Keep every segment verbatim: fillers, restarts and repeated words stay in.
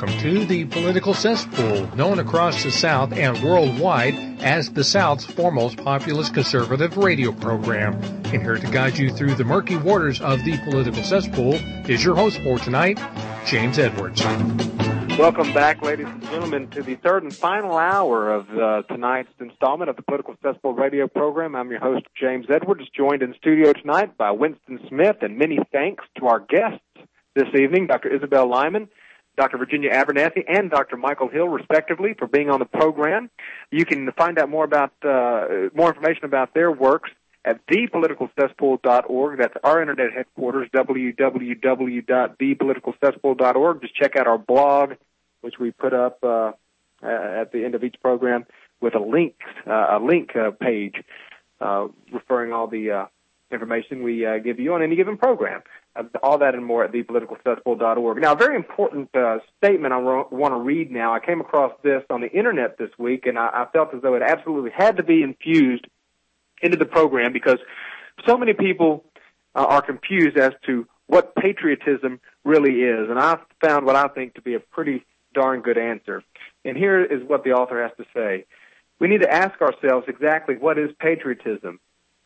Welcome to the Political Cesspool, known across the South and worldwide as the South's foremost populist conservative radio program. And here to guide you through the murky waters of the Political Cesspool is your host for tonight, James Edwards. Welcome back, ladies and gentlemen, to the third and final hour of uh, tonight's installment of the Political Cesspool radio program. I'm your host, James Edwards, joined in studio tonight by Winston Smith, and many thanks to our guests this evening, Doctor Isabel Lyman, Doctor Virginia Abernathy, and Doctor Michael Hill, respectively, for being on the program. You can find out more about uh, more information about their works at the political cesspool dot org. That's our internet headquarters, w w w dot the political cesspool dot org. Just check out our blog, which we put up uh, at the end of each program with a link, uh, a link uh, page uh, referring all the uh, information we uh, give you on any given program. Uh, all that and more at the political cesspool dot org. Now, a very important uh, statement I ro- want to read now. I came across this on the Internet this week, and I, I felt as though it absolutely had to be infused into the program because so many people uh, are confused as to what patriotism really is. And I've found what I think to be a pretty darn good answer. And here is what the author has to say. We need to ask ourselves exactly what is patriotism.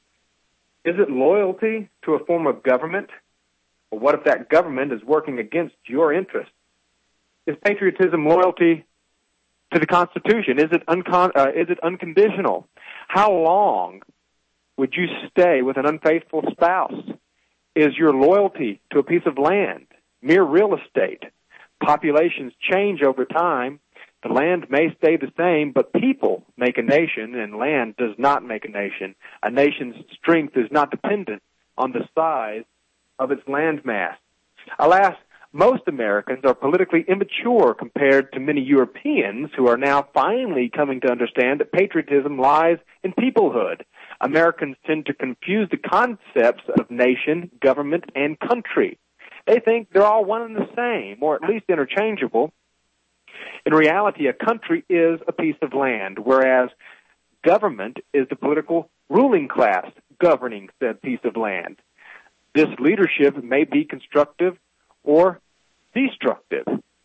Is it loyalty to a form of government? Or what if that government is working against your interests? Is patriotism loyalty to the Constitution? Is it, uncon- uh, is it unconditional? How long would you stay with an unfaithful spouse? Is your loyalty to a piece of land mere real estate? Populations change over time. The land may stay the same, but people make a nation, and land does not make a nation. A nation's strength is not dependent on the size of its landmass. Alas, most Americans are politically immature compared to many Europeans who are now finally coming to understand that patriotism lies in peoplehood. Americans tend to confuse the concepts of nation, government, and country. They think they're all one and the same, or at least interchangeable. In reality, a country is a piece of land, whereas government is the political ruling class governing said piece of land. This leadership may be constructive or destructive.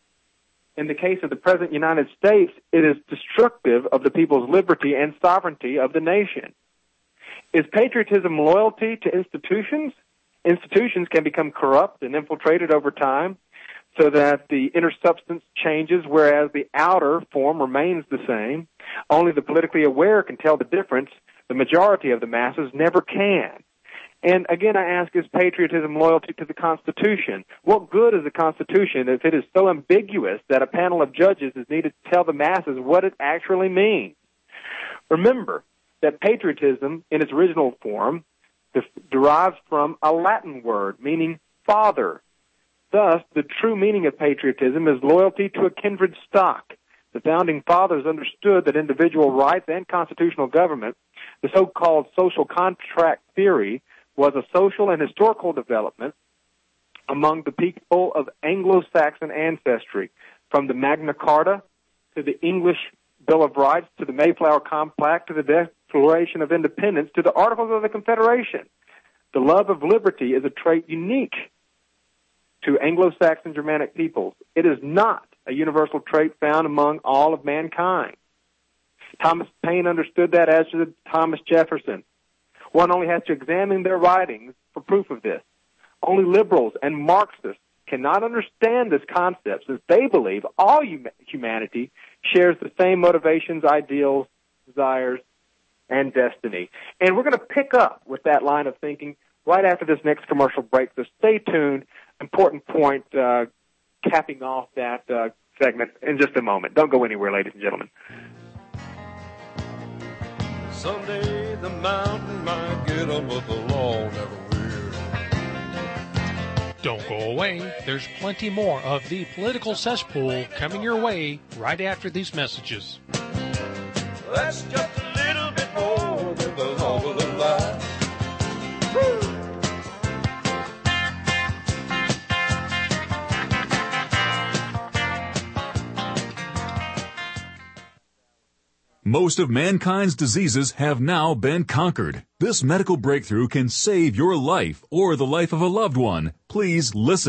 In the case of the present United States, it is destructive of the people's liberty and sovereignty of the nation. Is patriotism loyalty to institutions? Institutions can become corrupt and infiltrated over time so that the inner substance changes, whereas the outer form remains the same. Only the politically aware can tell the difference. The majority of the masses never can. And again, I ask, is patriotism loyalty to the Constitution? What good is the Constitution if it is so ambiguous that a panel of judges is needed to tell the masses what it actually means? Remember that patriotism, in its original form, derives from a Latin word meaning father. Thus, the true meaning of patriotism is loyalty to a kindred stock. The Founding Fathers understood that individual rights and constitutional government, the so-called social contract theory, was a social and historical development among the people of Anglo-Saxon ancestry, from the Magna Carta to the English Bill of Rights to the Mayflower Compact to the Declaration of Independence to the Articles of the Confederation. The love of liberty is a trait unique to Anglo-Saxon Germanic peoples. It is not a universal trait found among all of mankind. Thomas Paine understood that, as did Thomas Jefferson. One only has to examine their writings for proof of this. Only liberals and Marxists cannot understand this concept since they believe all humanity shares the same motivations, ideals, desires, and destiny. And we're going to pick up with that line of thinking right after this next commercial break, so stay tuned. Important point uh, capping off that uh, segment in just a moment. Don't go anywhere, ladies and gentlemen. Someday the mountain might get up, but the law never will. Don't go away. There's plenty more of the Political Cesspool coming your way right after these messages. That's just a little bit more than the law of the life. Most of mankind's diseases have now been conquered. This medical breakthrough can save your life or the life of a loved one. Please listen.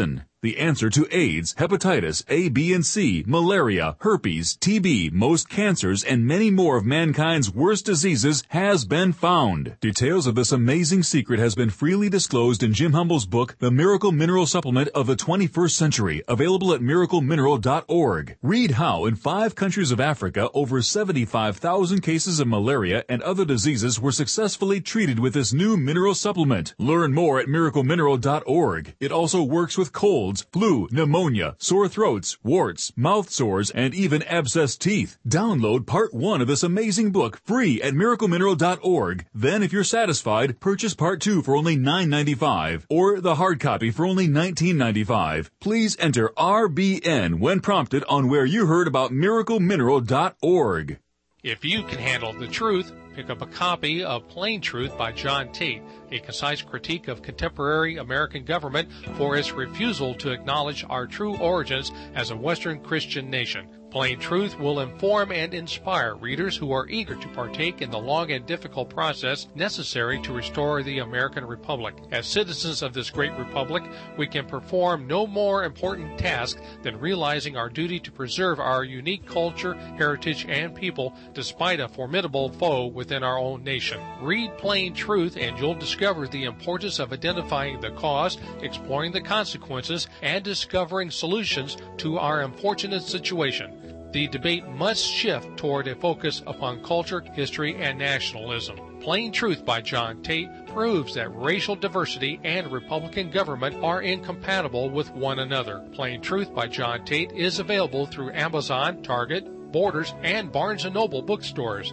The answer to AIDS, hepatitis, A, B, and C, malaria, herpes, T B, most cancers, and many more of mankind's worst diseases has been found. Details of this amazing secret has been freely disclosed in Jim Humble's book, The Miracle Mineral Supplement of the twenty-first century, available at miracle mineral dot org. Read how in five countries of Africa, over seventy-five thousand cases of malaria and other diseases were successfully treated with this new mineral supplement. Learn more at miracle mineral dot org. It also works with colds, flu, pneumonia, sore throats, warts, mouth sores, and even abscessed teeth. Download part one of this amazing book free at miracle mineral dot org. Then, if you're satisfied, purchase part two for only nine ninety-five or the hard copy for only nineteen ninety-five. Please enter R B N when prompted on where you heard about miracle mineral dot org. If you can handle the truth, pick up a copy of Plain Truth by John Tate, a concise critique of contemporary American government for its refusal to acknowledge our true origins as a Western Christian nation. Plain Truth will inform and inspire readers who are eager to partake in the long and difficult process necessary to restore the American Republic. As citizens of this great republic, we can perform no more important task than realizing our duty to preserve our unique culture, heritage, and people despite a formidable foe within our own nation. Read Plain Truth and you'll discover the importance of identifying the cause, exploring the consequences, and discovering solutions to our unfortunate situation. The debate must shift toward a focus upon culture, history, and nationalism. Plain Truth by John Tate proves that racial diversity and Republican government are incompatible with one another. Plain Truth by John Tate is available through Amazon, Target, Borders, and Barnes and Noble bookstores.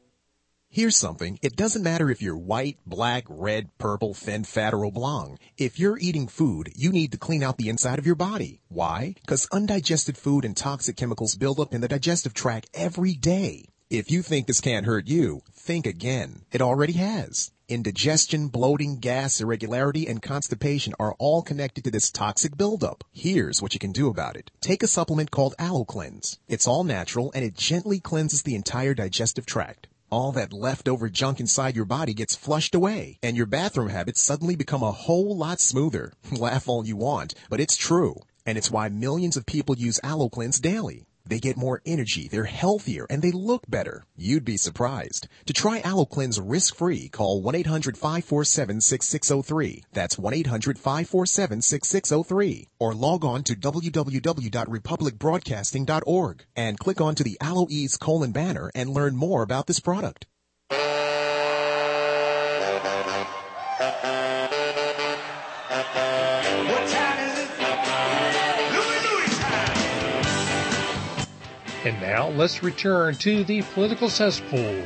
Here's something. It doesn't matter if you're white, black, red, purple, thin, fat, or oblong. If you're eating food, you need to clean out the inside of your body. Why? Because undigested food and toxic chemicals build up in the digestive tract every day. If you think this can't hurt you, think again. It already has. Indigestion, bloating, gas, irregularity, and constipation are all connected to this toxic buildup. Here's what you can do about it. Take a supplement called AlloCleanse. It's all natural, and it gently cleanses the entire digestive tract. All that leftover junk inside your body gets flushed away, and your bathroom habits suddenly become a whole lot smoother. Laugh all you want, but it's true. And it's why millions of people use AlloCleanse daily. They get more energy, they're healthier, and they look better. You'd be surprised. To try AlloCleanse risk-free, call one eight hundred five four seven six six zero three. That's one eight hundred five four seven six six zero three. Or log on to w w w dot republic broadcasting dot org and click onto the AlloEase colon banner and learn more about this product. And now let's return to the political cesspool.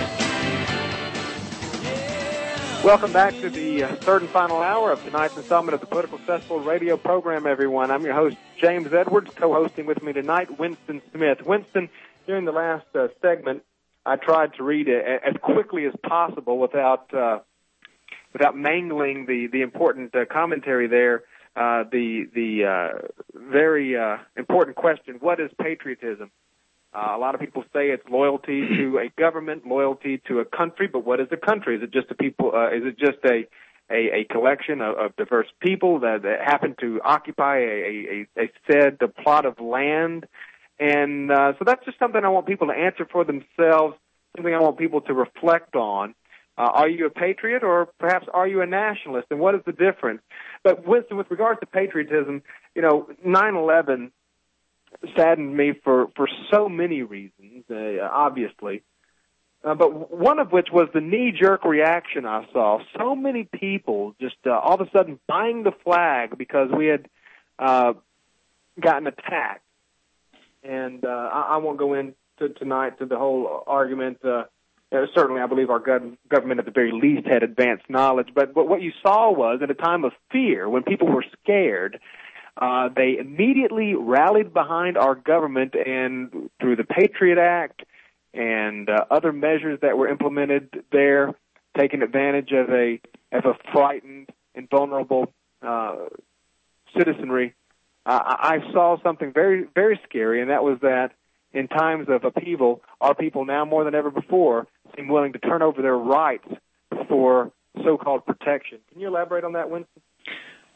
Welcome back to the uh, third and final hour of tonight's installment of the Political Cesspool radio program, everyone. I'm your host, James Edwards. Co-hosting with me tonight, Winston Smith. Winston, during the last uh, segment, I tried to read it as quickly as possible without uh, without mangling the, the important uh, commentary there. Uh, the the uh, very uh, important question, what is patriotism? Uh, a lot of people say it's loyalty to a government, loyalty to a country, but what is a country? Is it just a people? Uh, is it just a a, a collection of, of diverse people that, that happen to occupy a, a, a said a plot of land? And uh, so that's just something I want people to answer for themselves, something I want people to reflect on. Uh, are you a patriot, or perhaps are you a nationalist, and what is the difference? But Winston, with regards to patriotism, you know, nine eleven saddened me for, for so many reasons, uh, obviously, uh, but one of which was the knee-jerk reaction I saw. So many people just uh, all of a sudden buying the flag because we had uh, gotten attacked. And uh, I, I won't go into tonight to the whole argument. Uh, Uh, certainly, I believe our gov- government at the very least had advanced knowledge. But, but what you saw was, at a time of fear, when people were scared, uh, they immediately rallied behind our government, and through the Patriot Act and uh, other measures that were implemented there, taking advantage of a of a frightened and vulnerable uh, citizenry, uh, I saw something very, very scary, and that was that in times of upheaval, our people now more than ever before seem willing to turn over their rights for so-called protection. Can you elaborate on that, Winston?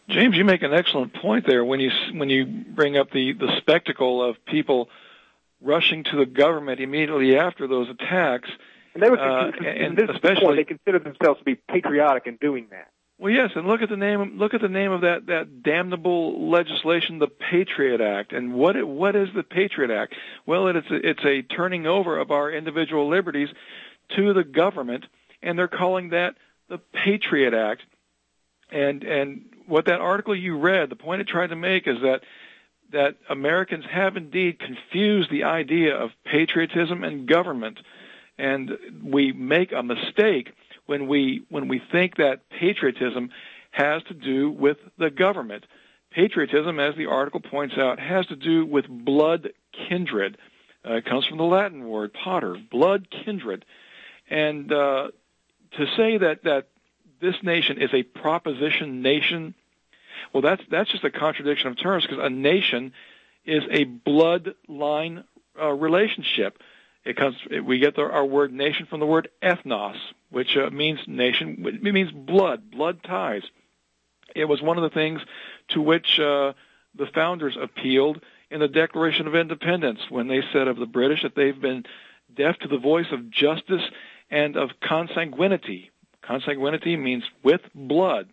James, you make an excellent point there when you when you bring up the, the spectacle of people rushing to the government immediately after those attacks. And they were, uh, and and especially they considered themselves to be patriotic in doing that. Well, yes, and look at the name. Look at the name of that, that damnable legislation, the Patriot Act. And what it, what is the Patriot Act? Well, it's a, it's a turning over of our individual liberties to the government, and they're calling that the Patriot Act. And and what that article you read, the point it tried to make is that that Americans have indeed confused the idea of patriotism and government, and we make a mistake when we when we think that patriotism has to do with the government. Patriotism, as the article points out, has to do with blood kindred. Uh, it comes from the Latin word pater, blood kindred. And uh, to say that that this nation is a proposition nation, well, that's that's just a contradiction of terms, because a nation is a bloodline uh, relationship. It comes. We get the, our word nation from the word ethnos, which uh, means nation. It means blood, blood ties. It was one of the things to which uh, the founders appealed in the Declaration of Independence when they said of the British that they've been deaf to the voice of justice and of consanguinity. Consanguinity means with blood.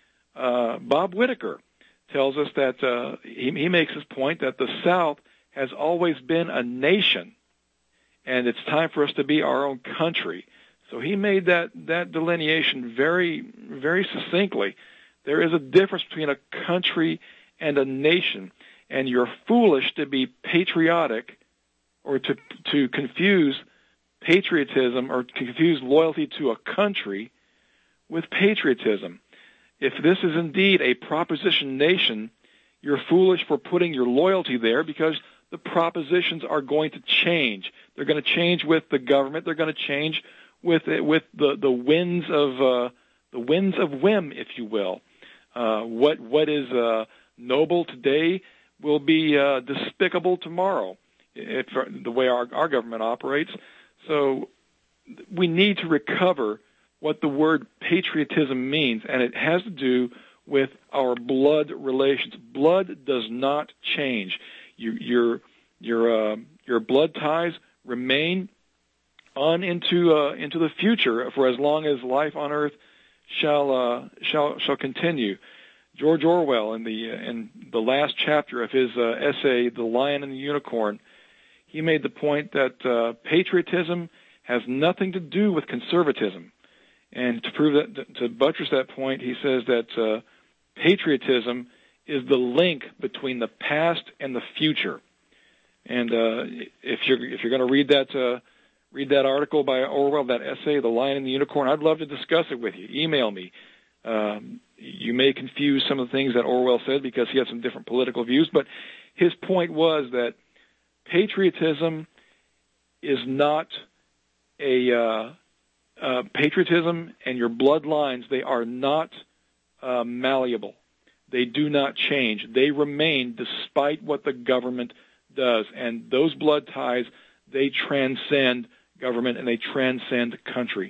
Uh, Bob Whitaker tells us that uh, he, he makes his point that the South has always been a nation, and it's time for us to be our own country. So he made that, that delineation very, very succinctly. There is a difference between a country and a nation, and you're foolish to be patriotic or to to confuse patriotism or confuse loyalty to a country with patriotism. If this is indeed a proposition nation, you're foolish for putting your loyalty there, because the propositions are going to change. They're going to change with the government. They're going to change with with the the winds of uh, the winds of whim, if you will. Uh, what what is uh, noble today will be uh, despicable tomorrow, if, the way our, our government operates. So we need to recover what the word patriotism means, and it has to do with our blood relations. Blood does not change. You, your your uh, your blood ties remain on into uh, into the future for as long as life on earth shall uh, shall shall continue. George Orwell, in the uh, in the last chapter of his uh, essay, "The Lion and the Unicorn," he made the point that uh, patriotism has nothing to do with conservatism. And to prove that, to buttress that point, he says that uh, patriotism is the link between the past and the future. And uh, if you're if you're going to read that uh, read that article by Orwell, that essay, "The Lion and the Unicorn," I'd love to discuss it with you. Email me. Um, you may confuse some of the things that Orwell said because he had some different political views, but his point was that patriotism is not a uh, uh, patriotism and your bloodlines. They are not uh, malleable. They do not change. They remain despite what the government does. And those blood ties, they transcend government and they transcend country.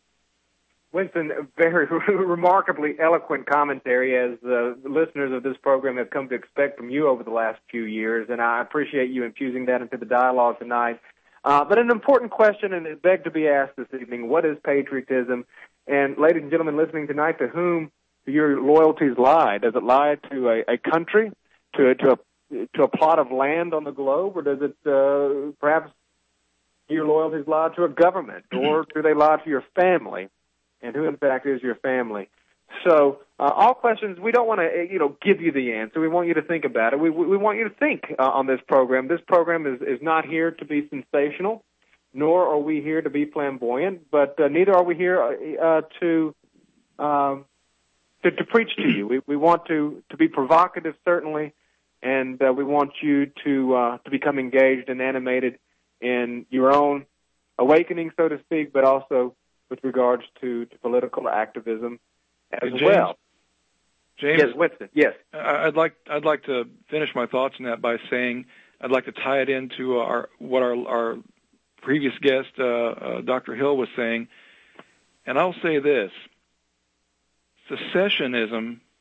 Winston, very remarkably eloquent commentary, as the listeners of this program have come to expect from you over the last few years, and I appreciate you infusing that into the dialogue tonight. Uh, but an important question, and it begged to be asked this evening: what is patriotism? And ladies and gentlemen listening tonight, to whom do your loyalties lie? Does it lie to a, a country, to, to, a, to a plot of land on the globe, or does it uh, perhaps your loyalties lie to a government, or do they lie to your family? And who, in fact, is your family? So, uh, all questions, we don't want to, you know, give you the answer. We want you to think about it. We we want you to think uh, on this program. This program is, is not here to be sensational, nor are we here to be flamboyant, but uh, neither are we here uh, to, um, to to preach to you. We we want to, to be provocative, certainly, and uh, we want you to uh, to become engaged and animated in your own awakening, so to speak, but also with regards to, to political activism as James, well. James, yes, Winston. Yes, I'd like I'd like to finish my thoughts on that by saying I'd like to tie it into our what our our previous guest, uh, uh, Doctor Hill, was saying, and I'll say this: secessionism,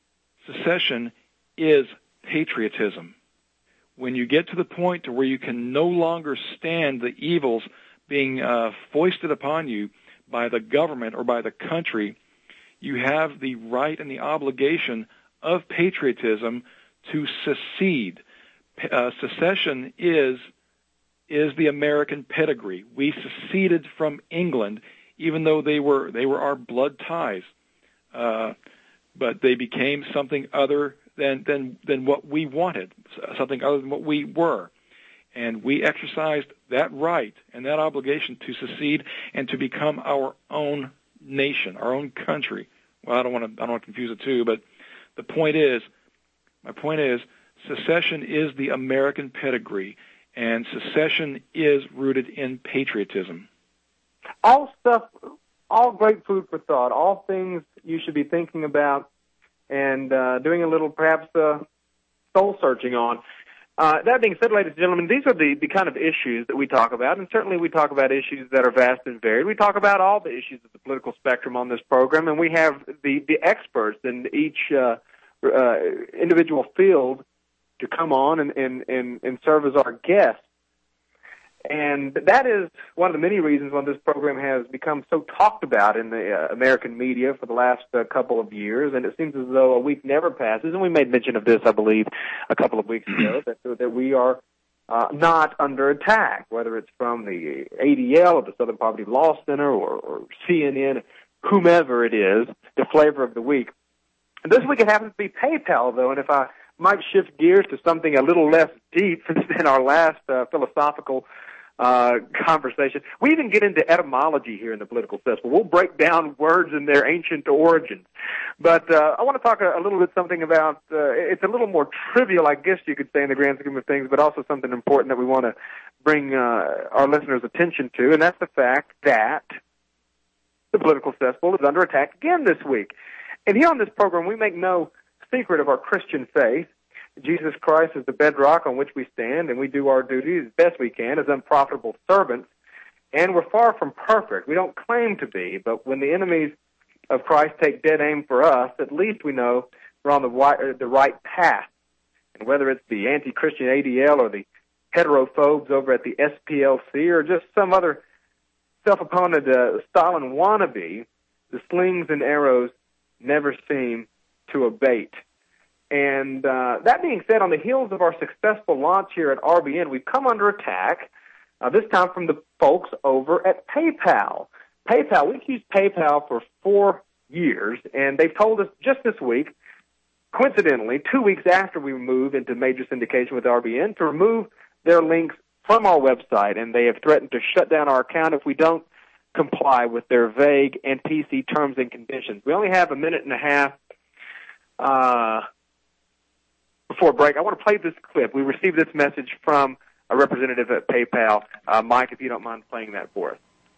secession is patriotism. When you get to the point to where you can no longer stand the evils being uh, foisted upon you by the government or by the country, you have the right and the obligation of patriotism to secede. Uh, secession is is the American pedigree. We seceded from England, even though they were they were our blood ties, uh, but they became something other than than than what we wanted, something other than what we were, and we exercised that right and that obligation to secede and to become our own nation, our own country. Well, I don't want to I don't want to confuse the two, but the point is, my point is, secession is the American pedigree. And secession is rooted in patriotism. All stuff, all great food for thought, all things you should be thinking about and uh, doing a little, perhaps, uh, soul-searching on. Uh, that being said, ladies and gentlemen, these are the, the kind of issues that we talk about, and certainly we talk about issues that are vast and varied. We talk about all the issues of the political spectrum on this program, and we have the, the experts in each uh, uh, individual field to come on and, and, and, and serve as our guests. And that is one of the many reasons why this program has become so talked about in the uh, American media for the last uh, couple of years, and it seems as though a week never passes, and we made mention of this, I believe, a couple of weeks ago, that, that we are uh, not under attack, whether it's from the A D L or the Southern Poverty Law Center or, or C N N, whomever it is, the flavor of the week. And this week it happens to be PayPal, though, and if I might shift gears to something a little less deep than our last uh, philosophical uh, conversation. We even get into etymology here in the political cesspool. We'll break down words in their ancient origins. But uh, I want to talk a, a little bit something about, uh, it's a little more trivial, I guess you could say, in the grand scheme of things, but also something important that we want to bring uh, our listeners' attention to, and that's the fact that the political cesspool is under attack again this week. And here on this program, we make no secret of our Christian faith. Jesus Christ is the bedrock on which we stand, and we do our duty as best we can as unprofitable servants. And we're far from perfect. We don't claim to be, but when the enemies of Christ take dead aim for us, at least we know we're on the, the right path. And whether it's the anti-Christian A D L or the heterophobes over at the S P L C or just some other self-appointed uh, Stalin wannabe, the slings and arrows never seem to abate. And uh, that being said, on the heels of our successful launch here at R B N, we've come under attack, uh, this time from the folks over at PayPal. PayPal, we've used PayPal for four years, and they've told us just this week, coincidentally, two weeks after we move into major syndication with R B N, to remove their links from our website, and they have threatened to shut down our account if we don't comply with their vague and P C terms and conditions. We only have a minute and a half uh, before break. I want to play this clip. We received this message from a representative at PayPal. Uh, Mike, if you don't mind playing that for us.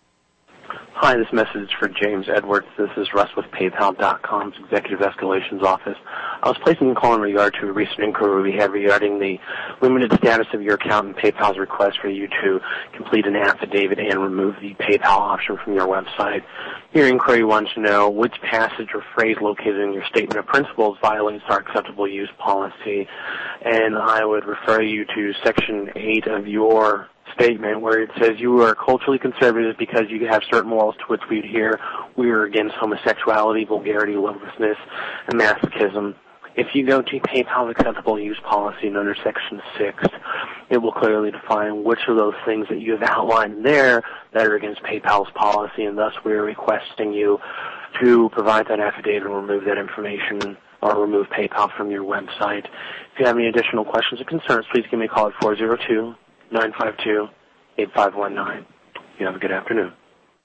Hi, this message is for James Edwards. This is Russ with PayPal dot com's Executive Escalations Office. I was placing a call in regard to a recent inquiry we had regarding the limited status of your account and PayPal's request for you to complete an affidavit and remove the PayPal option from your website. Your inquiry wants to know which passage or phrase located in your statement of principles violates our acceptable use policy, and I would refer you to Section eight of your statement where it says you are culturally conservative because you have certain morals to which we adhere. We are against homosexuality, vulgarity, lovelessness, and masochism. If you go to PayPal's acceptable use policy and under Section six, it will clearly define which of those things that you have outlined there that are against PayPal's policy, and thus we are requesting you to provide that affidavit and remove that information or remove PayPal from your website. If you have any additional questions or concerns, please give me a call at four oh two, nine five two, eight five one nine. You have a good afternoon.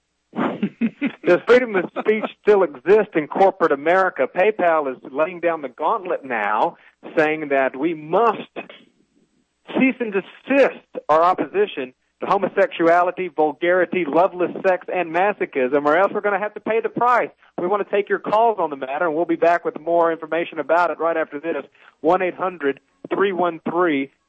Does freedom of speech still exist in corporate America? PayPal is laying down the gauntlet now, saying that we must cease and desist our opposition to homosexuality, vulgarity, loveless sex, and masochism, or else we're going to have to pay the price. We want to take your calls on the matter, and we'll be back with more information about it right after this. one eight hundred, three one three,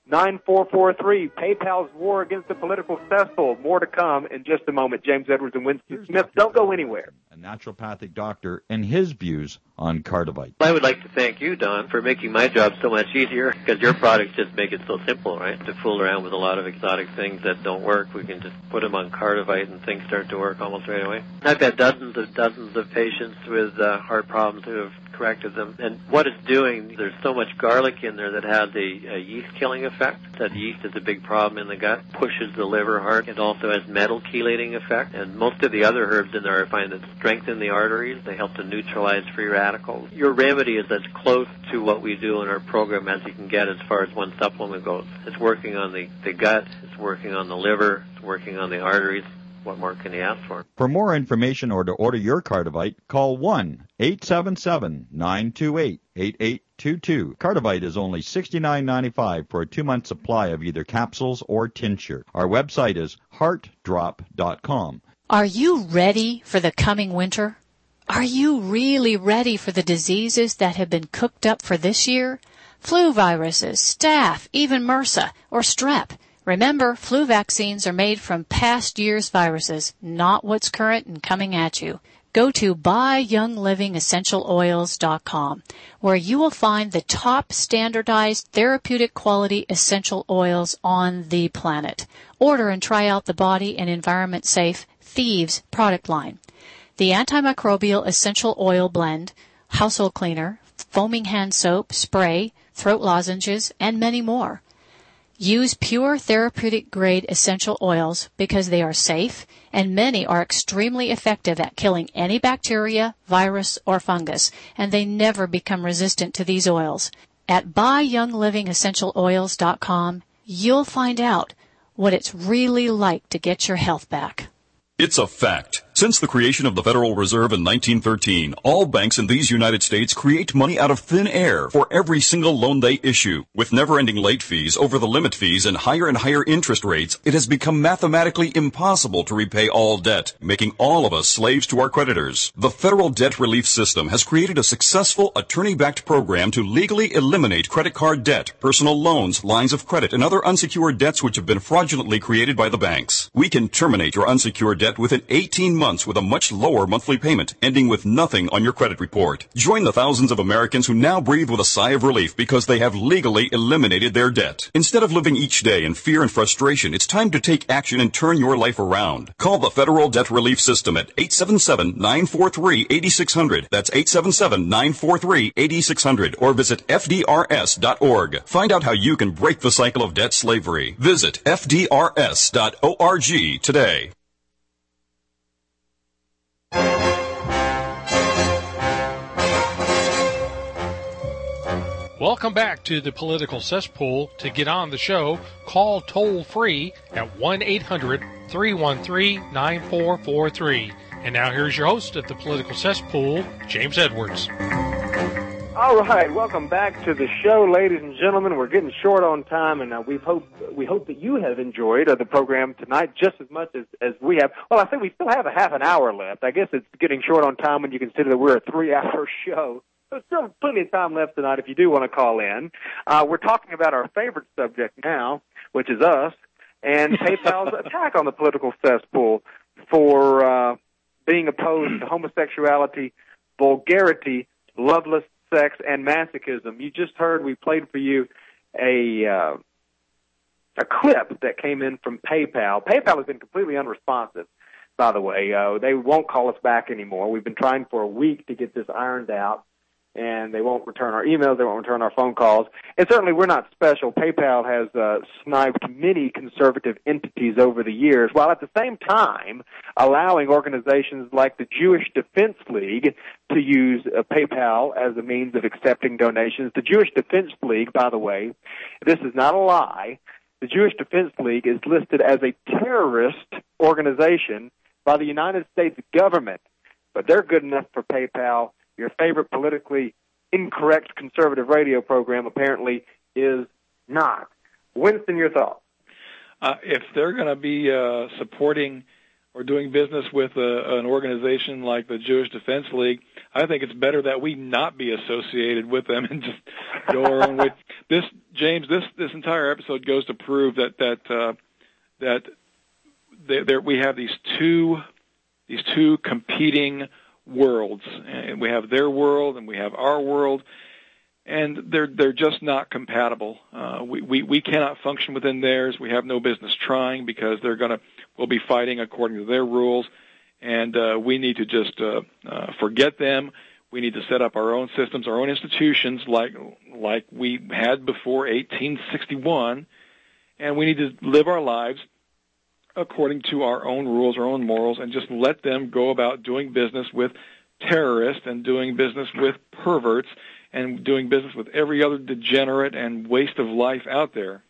nine four four three. PayPal's war against the political cesspool. More to come in just a moment. James Edwards and Winston Here's Smith. Doctor Don't go anywhere. A naturopathic doctor and his views on Cardivite. I would like to thank you, Don, for making my job so much easier, because your products just make it so simple, right? To fool around with a lot of exotic things that don't work, we can just put them on Cardivite and things start to work almost right away. I've had dozens and dozens of patients with uh, heart problems who have corrected them. And what it's doing, there's so much garlic in there that has a, a yeast-killing effect. That yeast is a big problem in the gut, pushes the liver hard. It also has metal chelating effect. And most of the other herbs in there I find that strengthen the arteries. They help to neutralize free radicals. Your remedy is as close to what we do in our program as you can get as far as one supplement goes. It's working on the, the gut, it's working on the liver, it's working on the arteries. What more can you ask for? For more information or to order your Cardivite, call one eight seven seven, nine two eight, eight eight two two. Cardivite is only sixty-nine ninety-five for a two-month supply of either capsules or tincture. Our website is heart drop dot com. Are you ready for the coming winter? Are you really ready for the diseases that have been cooked up for this year? Flu viruses, staph, even MRSA or strep. Remember, flu vaccines are made from past year's viruses, not what's current and coming at you. Go to buy young living essential oils dot com, where you will find the top standardized therapeutic quality essential oils on the planet. Order and try out the body and environment safe Thieves product line. The antimicrobial essential oil blend, household cleaner, foaming hand soap, spray, throat lozenges, and many more. Use pure therapeutic-grade essential oils because they are safe, and many are extremely effective at killing any bacteria, virus, or fungus, and they never become resistant to these oils. At buy young living essential oils dot com, you'll find out what it's really like to get your health back. It's a fact. Since the creation of the Federal Reserve in nineteen thirteen, all banks in these United States create money out of thin air for every single loan they issue. With never-ending late fees, over-the-limit fees, and higher and higher interest rates, it has become mathematically impossible to repay all debt, making all of us slaves to our creditors. The Federal Debt Relief System has created a successful attorney-backed program to legally eliminate credit card debt, personal loans, lines of credit, and other unsecured debts which have been fraudulently created by the banks. We can terminate your unsecured debt within eighteen months with a much lower monthly payment, ending with nothing on your credit report. Join the thousands of Americans who now breathe with a sigh of relief because they have legally eliminated their debt. Instead of living each day in fear and frustration, it's time to take action and turn your life around. Call the Federal Debt Relief System at eight seven seven, nine four three, eight six zero zero. That's eight seven seven, nine four three, eight six zero zero. Or visit F D R S dot org. Find out how you can break the cycle of debt slavery. Visit F D R S dot org today. Welcome back to the Political Cesspool. To get on the show, call toll-free at one eight hundred, three one three, nine four four three. And now here's your host of the Political Cesspool, James Edwards. All right, welcome back to the show, ladies and gentlemen. We're getting short on time, and uh, we hope we hope that you have enjoyed uh, the program tonight just as much as, as we have. Well, I think we still have a half an hour left. I guess it's getting short on time when you consider that we're a three-hour show. There's still plenty of time left tonight if you do want to call in. Uh, we're talking about our favorite subject now, which is us, and PayPal's attack on the political cesspool for uh, being opposed to homosexuality, vulgarity, loveless sex, and masochism. You just heard we played for you a uh, a clip that came in from PayPal. PayPal has been completely unresponsive, by the way. Uh, they won't call us back anymore. We've been trying for a week to get this ironed out, and they won't return our emails, they won't return our phone calls. And certainly we're not special. PayPal has uh, sniped many conservative entities over the years, while at the same time allowing organizations like the Jewish Defense League to use uh, PayPal as a means of accepting donations. The Jewish Defense League, by the way, this is not a lie, the Jewish Defense League is listed as a terrorist organization by the United States government, but they're good enough for PayPal. Your favorite politically incorrect conservative radio program apparently is not. Winston, your thoughts? Uh, if they're going to be uh, supporting or doing business with a, an organization like the Jewish Defense League, I think it's better that we not be associated with them and just go our own way. This, James, this this entire episode goes to prove that that uh, that there, there we have these two these two competing worlds, and we have their world and we have our world, and they're they're just not compatible. Uh, we, we we cannot function within theirs. We have no business trying because they're gonna we'll be fighting according to their rules, and uh, we need to just uh, uh, forget them. We need to set up our own systems, our own institutions, like like we had before eighteen sixty-one, and we need to live our lives according to our own rules, our own morals, and just let them go about doing business with terrorists and doing business with perverts and doing business with every other degenerate and waste of life out there.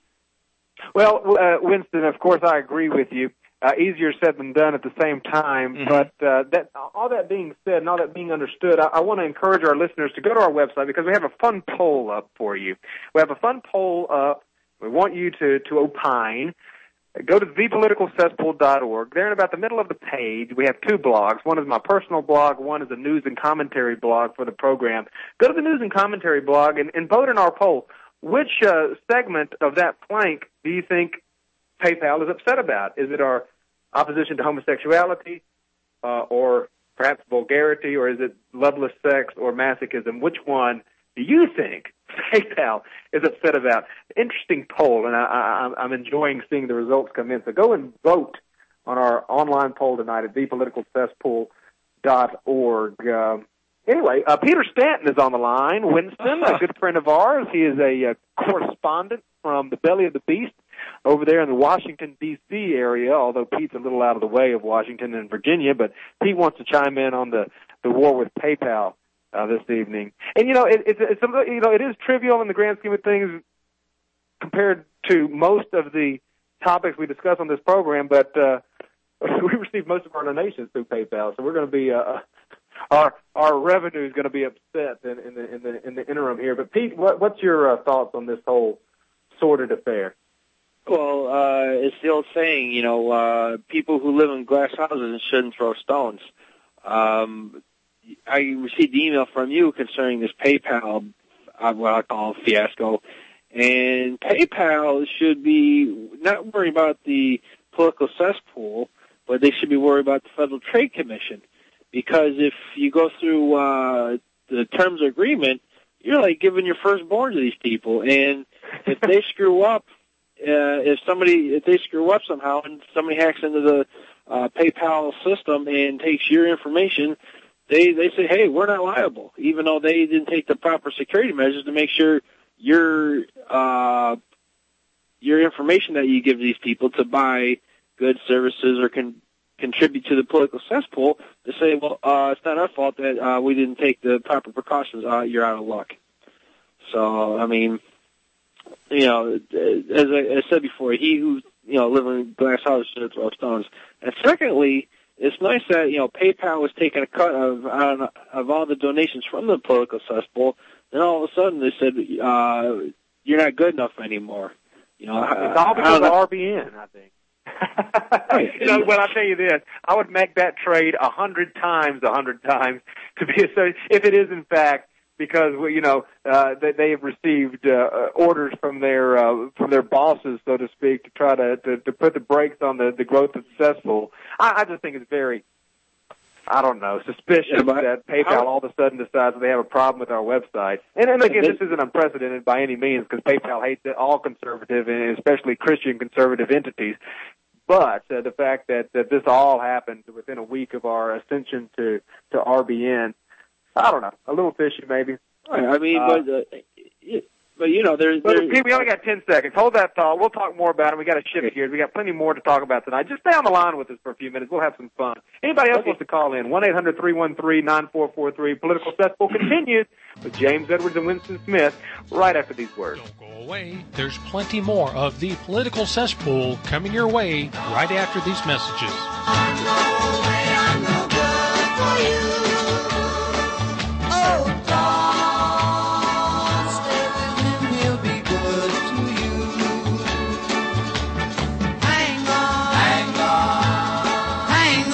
Well, uh, Winston, of course, I agree with you. Uh, easier said than done at the same time. Mm-hmm. But uh, that, all that being said and all that being understood, I, I want to encourage our listeners to go to our website because we have a fun poll up for you. We have a fun poll up. We want you to, to opine. Go to the political cesspool dot org. There in about the middle of the page, we have two blogs. One is my personal blog. One is a news and commentary blog for the program. Go to the news and commentary blog and, and vote in our poll. Which uh, segment of that plank do you think PayPal is upset about? Is it our opposition to homosexuality uh, or perhaps vulgarity, or is it loveless sex or masochism? Which one do you think PayPal is upset about? Interesting poll, and I, I, I'm enjoying seeing the results come in. So go and vote on our online poll tonight at the political cesspool dot org. Uh, anyway, uh, Peter Stanton is on the line. Winston, a good friend of ours. He is a uh, correspondent from the belly of the beast over there in the Washington, D C area, although Pete's a little out of the way of Washington and Virginia. But Pete wants to chime in on the, the war with PayPal uh, this evening. And, you know, it, it's, it's, you know, it is trivial in the grand scheme of things compared to most of the topics we discuss on this program, but uh, we receive most of our donations through PayPal, so we're going to be uh, our our revenue is going to be upset in, in the in the in the interim here. But Pete, what, what's your uh, thoughts on this whole sordid affair? Well, uh, it's the old saying, you know, uh, people who live in glass houses shouldn't throw stones. Um, I received an email from you concerning this PayPal, uh, what I call fiasco, and PayPal should be not worried about the political cesspool, but they should be worried about the Federal Trade Commission, because if you go through uh, the terms of agreement, you're like giving your firstborn to these people, and if they screw up, Uh, if somebody, if they screw up somehow and somebody hacks into the uh, PayPal system and takes your information, they they say, hey, we're not liable, even though they didn't take the proper security measures to make sure your uh, your information that you give these people to buy goods, services, or can contribute to the political cesspool. They say, well, uh, it's not our fault that uh, we didn't take the proper precautions. Uh, you're out of luck. So, I mean, you know, as I, I said before, he who, you know, live in glass houses should throw stones. And secondly, it's nice that, you know, PayPal was taking a cut of uh, of all the donations from the political cesspool. Then all of a sudden they said, uh, you're not good enough anymore. You know, it's all because of R B N, I think. You know, well, I'll tell you this, I would make that trade a hundred times, a hundred times to be associated, if it is in fact because, you know, uh, they, they have received uh, orders from their uh, from their bosses, so to speak, to try to, to, to put the brakes on the, the growth of Cesspool. I, I just think it's very, I don't know, suspicious yeah, that PayPal how, all of a sudden decides that they have a problem with our website. And, and again, this isn't unprecedented by any means because PayPal hates all conservative and especially Christian conservative entities. But uh, the fact that, that this all happened within a week of our ascension to, to R B N, I don't know, a little fishy maybe. I mean, uh, but, uh, but you know, there's... But Pete, we only got ten seconds. Hold that thought. We'll talk more about it. We got to shift gears. We got plenty more to talk about tonight. Just stay on the line with us for a few minutes. We'll have some fun. Anybody else okay. wants to call in? one eight hundred three one three nine four four three. Political Cesspool continues with James Edwards and Winston Smith right after these words. Don't go away. There's plenty more of the Political Cesspool coming your way right after these messages. I know way, I know good for you. Oh, God, stay with him, he'll be good to you. Hang on, hang on, hang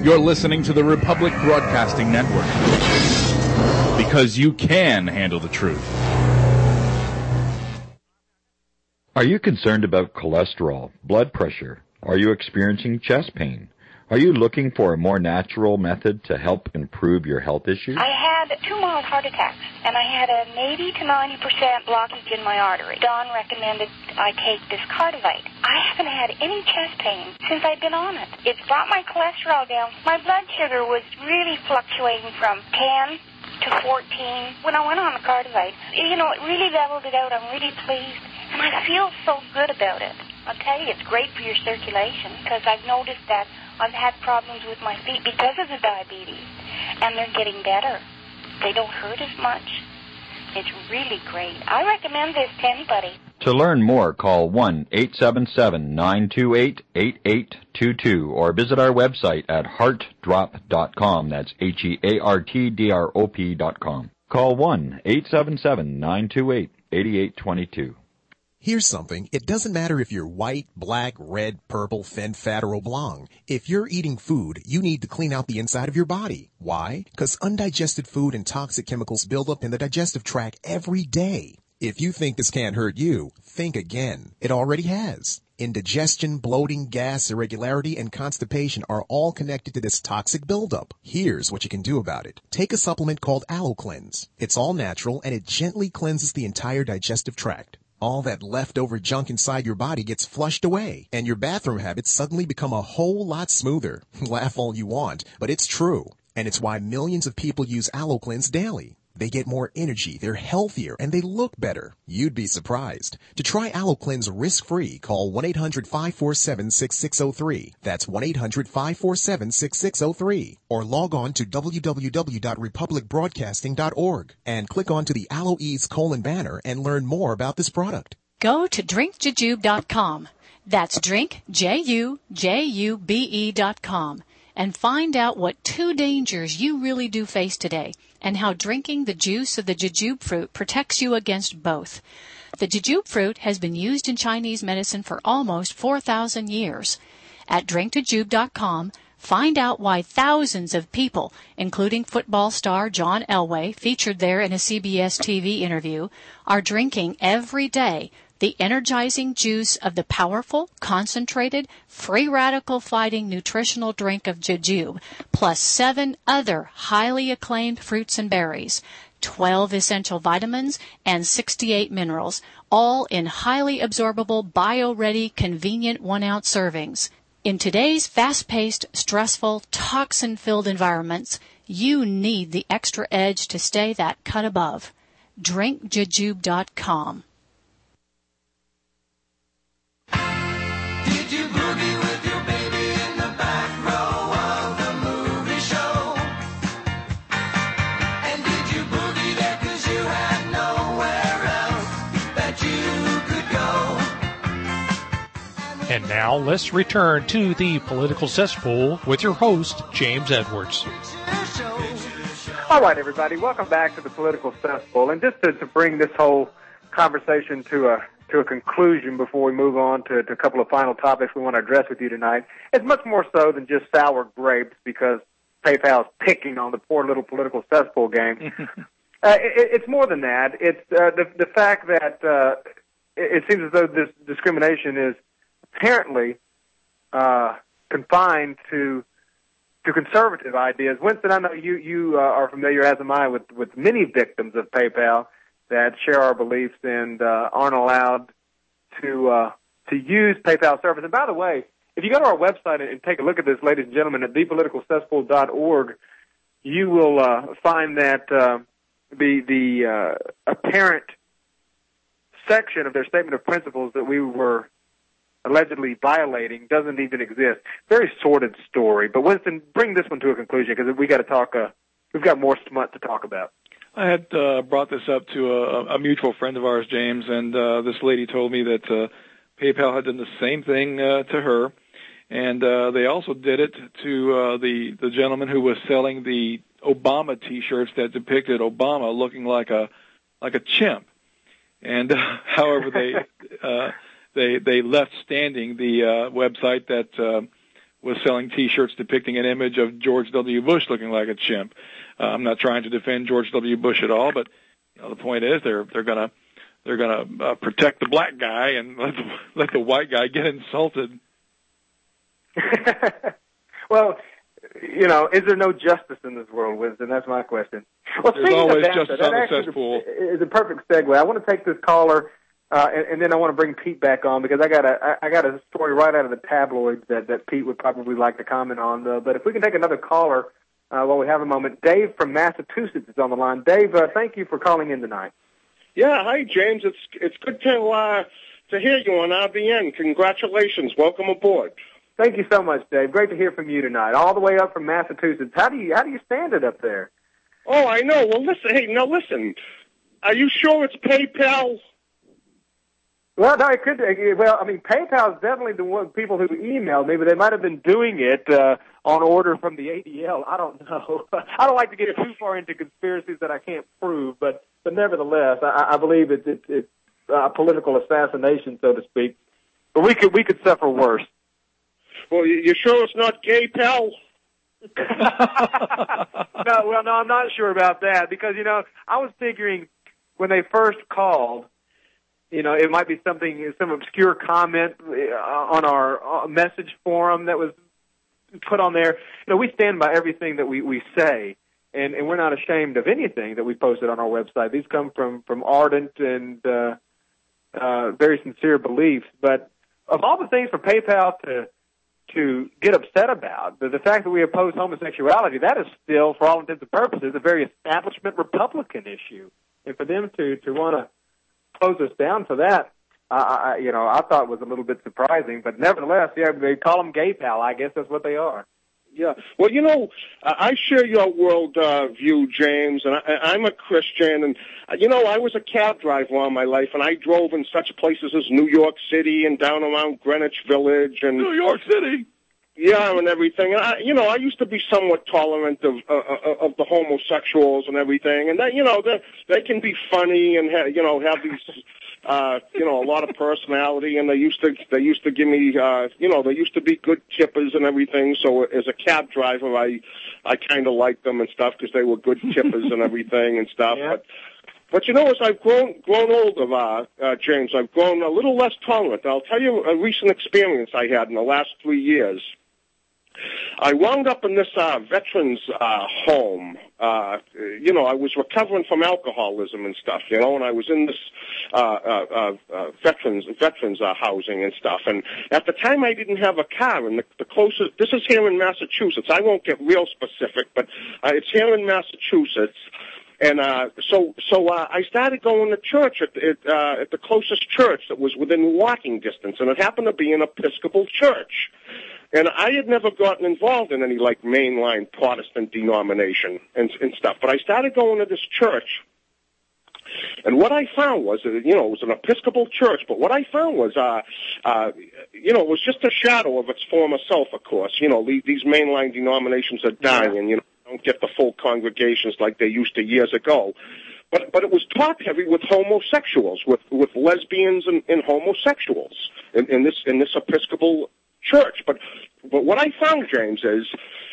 You're listening to the Republic Broadcasting Network, because you can handle the truth. Are you concerned about cholesterol, blood pressure? Are you experiencing chest pain? Are you looking for a more natural method to help improve your health issues? I had two mild heart attacks, and I had an eighty to ninety percent blockage in my artery. Don recommended I take this Cardivite. I haven't had any chest pain since I've been on it. It's brought my cholesterol down. My blood sugar was really fluctuating from ten to fourteen when I went on the Cardivite. You know, it really leveled it out. I'm really pleased, and I feel so good about it. I'll tell you, it's great for your circulation, because I've noticed that I've had problems with my feet because of the diabetes, and they're getting better. They don't hurt as much. It's really great. I recommend this to anybody. To learn more, call one eight seven seven, nine two eight, eight eight two two or visit our website at heart drop dot com. That's H E A R T D R O P dot com. Call one eight seven seven, nine two eight, eight eight two two. Here's something. It doesn't matter if you're white, black, red, purple, thin, fat, or oblong. If you're eating food, you need to clean out the inside of your body. Why? Because undigested food and toxic chemicals build up in the digestive tract every day. If you think this can't hurt you, think again. It already has. Indigestion, bloating, gas, irregularity, and constipation are all connected to this toxic buildup. Here's what you can do about it. Take a supplement called AlloCleanse. It's all natural, and it gently cleanses the entire digestive tract. All that leftover junk inside your body gets flushed away, and your bathroom habits suddenly become a whole lot smoother. Laugh all you want, but it's true. And it's why millions of people use AlloCleanse daily. They get more energy, they're healthier, and they look better. You'd be surprised. To try AlloCleanse risk-free, call one eight hundred, five four seven, six six zero three. That's one eight hundred, five four seven, six six zero three. Or log on to w w w dot republic broadcasting dot org and click onto the AlloEase colon banner and learn more about this product. Go to drink jujube dot com. That's drink, J U J U B E dot com. And find out what two dangers you really do face today, and how drinking the juice of the jujube fruit protects you against both. The jujube fruit has been used in Chinese medicine for almost four thousand years. At drink jujube dot com, find out why thousands of people, including football star John Elway, featured there in a C B S T V interview, are drinking every day the energizing juice of the powerful, concentrated, free radical-fighting nutritional drink of jujube, plus seven other highly acclaimed fruits and berries, twelve essential vitamins, and sixty-eight minerals, all in highly absorbable, bio-ready, convenient one-ounce servings. In today's fast-paced, stressful, toxin-filled environments, you need the extra edge to stay that cut above. drink jujube dot com. Did you boogie with your baby in the back row of the movie show? And did you boogie there 'cause you had nowhere else that you could go? And now let's return to the Political Cesspool with your host, James Edwards. All right, everybody, welcome back to the Political Cesspool. And just to, to bring this whole conversation to a to a conclusion before we move on to, to a couple of final topics we want to address with you tonight, it's much more so than just sour grapes because PayPal is picking on the poor little Political Cesspool game. uh, it, it's more than that. It's uh, the, the fact that uh, it, it seems as though this discrimination is apparently uh, confined to to conservative ideas. Winston, I know you, you uh, are familiar, as am I, with, with many victims of PayPal that share our beliefs and uh, aren't allowed to uh, to use PayPal service. And by the way, if you go to our website and take a look at this, ladies and gentlemen, at the political cesspool dot org, you will uh, find that uh, the the uh, apparent section of their statement of principles that we were allegedly violating doesn't even exist. Very sordid story. But Winston, bring this one to a conclusion because we got to talk. Uh, we've got more smut to talk about. I had uh, brought this up to a, a mutual friend of ours, James, and uh, this lady told me that uh, PayPal had done the same thing uh, to her, and uh, they also did it to uh, the the gentleman who was selling the Obama T-shirts that depicted Obama looking like a like a chimp. And uh, however, they uh, they they left standing the uh, website that uh, was selling T-shirts depicting an image of George W. Bush looking like a chimp. Uh, I'm not trying to defend George W. Bush at all, but you know, the point is they're they're gonna they're gonna uh, protect the black guy and let the, let the white guy get insulted. Well, you know, is there no justice in this world, Winston? That's my question. Well, There's always justice on the cesspool. Is a perfect segue. I want to take this caller, uh, and, and then I want to bring Pete back on because I got a I got a story right out of the tabloids that, that Pete would probably like to comment on. Uh, but if we can take another caller uh, while we have a moment, Dave from Massachusetts is on the line. Dave, uh, thank you for calling in tonight. Yeah, hi James. It's it's good to uh, to hear you on R B N. Congratulations. Welcome aboard. Thank you so much, Dave. Great to hear from you tonight, all the way up from Massachusetts. How do you how do you stand it up there? Oh, I know. Well, listen. Hey, now listen. Are you sure it's PayPal? Well, no, it could. Well, I mean, PayPal is definitely the one people who emailed me, but they might have been doing it uh, on order from the A D L. I don't know. I don't like to get too far into conspiracies that I can't prove, but but nevertheless, I, I believe it's it's, it's uh, political assassination, so to speak. But we could we could suffer worse. Well, you sure it's not gay, pal? No, well, no, I'm not sure about that because, you know, I was figuring when they first called, you know, it might be something, some obscure comment on our message forum that was put on there. You know, we stand by everything that we, we say, and, and we're not ashamed of anything that we posted on our website. These come from, from ardent and uh, uh, very sincere beliefs. But of all the things for PayPal to to get upset about, the, the fact that we oppose homosexuality, that is still, for all intents and purposes, a very establishment Republican issue. And for them to, to want to close us down for that, I, I, you know, I thought was a little bit surprising. But nevertheless, yeah, they call them gay pal. I guess that's what they are. Yeah. Well, you know, I share your world uh, view, James, and I, I'm a Christian. And, you know, I was a cab driver all my life, and I drove in such places as New York City and down around Greenwich Village. And New York City? Yeah, and everything. And I, you know, I used to be somewhat tolerant of uh, of the homosexuals and everything. And, they, you know, they, they can be funny and, ha- you know, have these... Uh, you know, a lot of personality, and they used to, they used to give me, uh, you know, they used to be good tippers and everything. So as a cab driver, I, I kind of liked them and stuff because they were good tippers and everything and stuff. Yeah. But, but you know, as I've grown, grown older, uh, uh, James, I've grown a little less tolerant. I'll tell you a recent experience I had in the last three years. I wound up in this uh, veterans uh, home. Uh, you know, I was recovering from alcoholism and stuff. You know, and I was in this uh, uh, uh, uh, veterans veterans uh, housing and stuff. And at the time, I didn't have a car. And the, the closest, this is here in Massachusetts. I won't get real specific, but uh, it's here in Massachusetts. And uh, so, so uh, I started going to church at, at, uh, at the closest church that was within walking distance, and it happened to be an Episcopal church. And I had never gotten involved in any, like, mainline Protestant denomination and, and stuff. But I started going to this church, and what I found was, that, you know, it was an Episcopal church, but what I found was, uh, uh, you know, it was just a shadow of its former self, of course. You know, these, these mainline denominations are dying, and, you know, don't get the full congregations like they used to years ago. But but it was top heavy with homosexuals, with with lesbians and, and homosexuals in, in this in this Episcopal church. But but what I found, James, is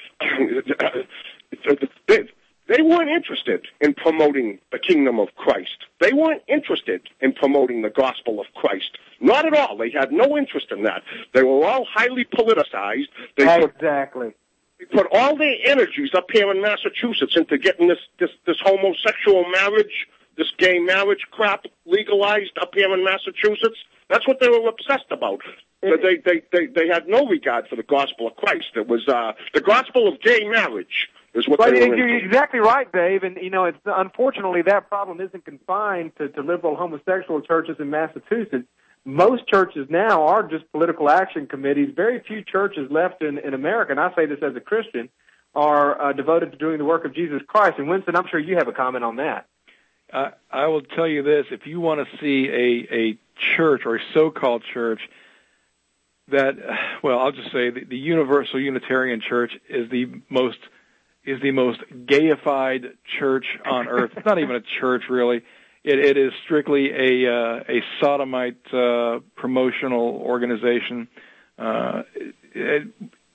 they, they weren't interested in promoting the kingdom of Christ. They weren't interested in promoting the gospel of Christ. Not at all. They had no interest in that. They were all highly politicized. They exactly. Put, they put all their energies up here in Massachusetts into getting this, this, this homosexual marriage, this gay marriage crap legalized up here in Massachusetts. That's what they were obsessed about. They, they, they, they had no regard for the gospel of Christ. It was uh, the gospel of gay marriage is what well, they were you're into. exactly right, Dave. And, you know, it's unfortunately that problem isn't confined to, to liberal homosexual churches in Massachusetts. Most churches now are just political action committees. Very few churches left in, in America, and I say this as a Christian, are uh, devoted to doing the work of Jesus Christ. And, Winston, I'm sure you have a comment on that. Uh, I will tell you this. If you want to see a, a church or a so-called church that, well, I'll just say the, the Universal Unitarian Church is the most is the most gayified church on earth. It's not even a church, really. It, it is strictly a uh, a sodomite uh, promotional organization. Uh, it,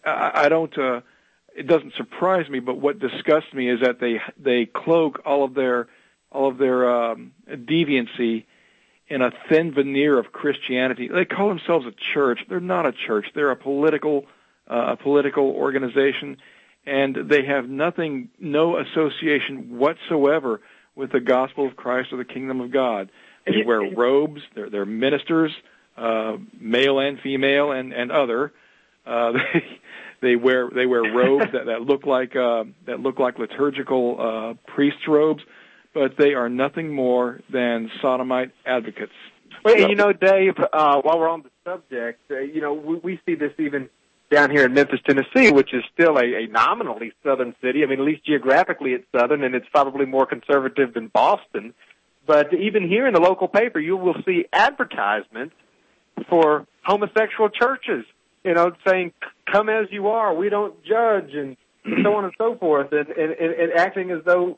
I, I don't. Uh, it doesn't surprise me, but what disgusts me is that they they cloak all of their all of their um, deviancy in a thin veneer of Christianity. They call themselves a church. They're not a church. They're a political uh, a political organization, and they have nothing, no association whatsoever with the gospel of Christ or the kingdom of God. They wear robes. They're, they're ministers, uh, male and female, and and other. Uh, they they wear they wear robes that, that look like uh, that look like liturgical uh, priest's robes, but they are nothing more than sodomite advocates. Well, you know, Dave, uh, while we're on the subject, uh, you know, we, we see this even down here in Memphis, Tennessee, which is still a, a nominally southern city. I mean, at least geographically it's southern, and it's probably more conservative than Boston. But even here in the local paper, you will see advertisements for homosexual churches, you know, saying, come as you are, we don't judge, and so on and so forth, and, and, and acting as though,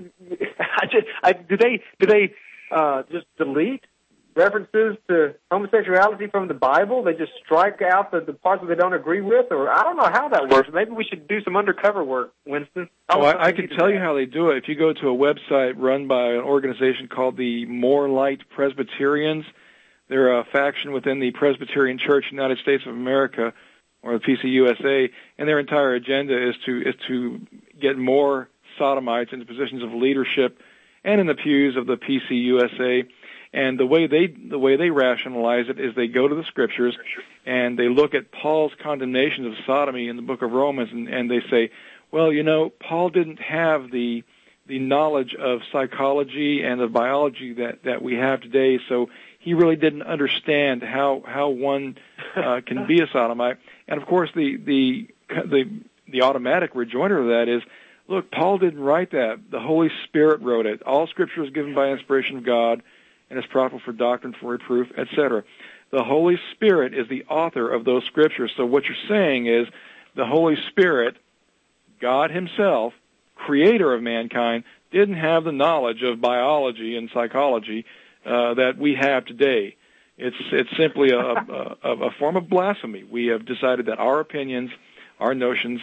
I just, I, do they, do they uh, just delete references to homosexuality from the Bible? They just strike out the, the parts that they don't agree with? Or I don't know how that works. Maybe we should do some undercover work, Winston. Oh, I, I can tell you how they do it. If you go to a website run by an organization called the More Light Presbyterians, they're a faction within the Presbyterian Church United States of America, or the P C U S A, and their entire agenda is to is to get more sodomites into positions of leadership and in the pews of the P C U S A. And the way they the way they rationalize it is they go to the scriptures and they look at Paul's condemnation of sodomy in the book of Romans, and, and they say, well, you know, Paul didn't have the the knowledge of psychology and of biology that, that we have today, so he really didn't understand how how one uh, can be a sodomite. And of course, the the the the automatic rejoinder of that is, look, Paul didn't write that. The Holy Spirit wrote it. All Scripture is given by inspiration of God, and is profitable for doctrine, for reproof, et cetera. The Holy Spirit is the author of those Scriptures. So what you're saying is the Holy Spirit, God Himself, creator of mankind, didn't have the knowledge of biology and psychology uh, that we have today. It's it's simply a, a, a form of blasphemy. We have decided that our opinions, our notions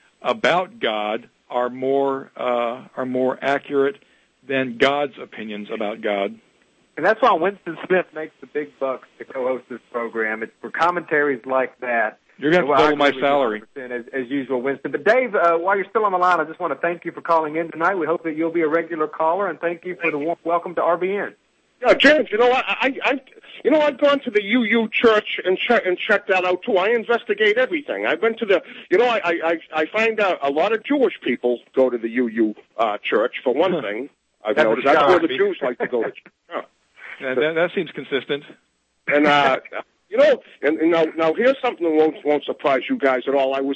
about God are more uh, are more accurate than God's opinions about God. And that's why Winston Smith makes the big bucks to co-host this program. It's for commentaries like that. You're going to have to double my salary. As, as usual, Winston. But, Dave, uh, while you're still on the line, I just want to thank you for calling in tonight. We hope that you'll be a regular caller, and thank you for the warm welcome to R B N. Yeah, James, you know, I, I, I, you know, I've gone to the U U Church and check and checked that out too. I investigate everything. I've been to the, you know, I, I, I find out a lot of Jewish people go to the U U uh, Church for one thing. I've That's noticed that's where the Jews like to go to. Yeah. Yeah, that, that seems consistent. And uh, you know, and, and now, now here's something that won't won't surprise you guys at all. I was,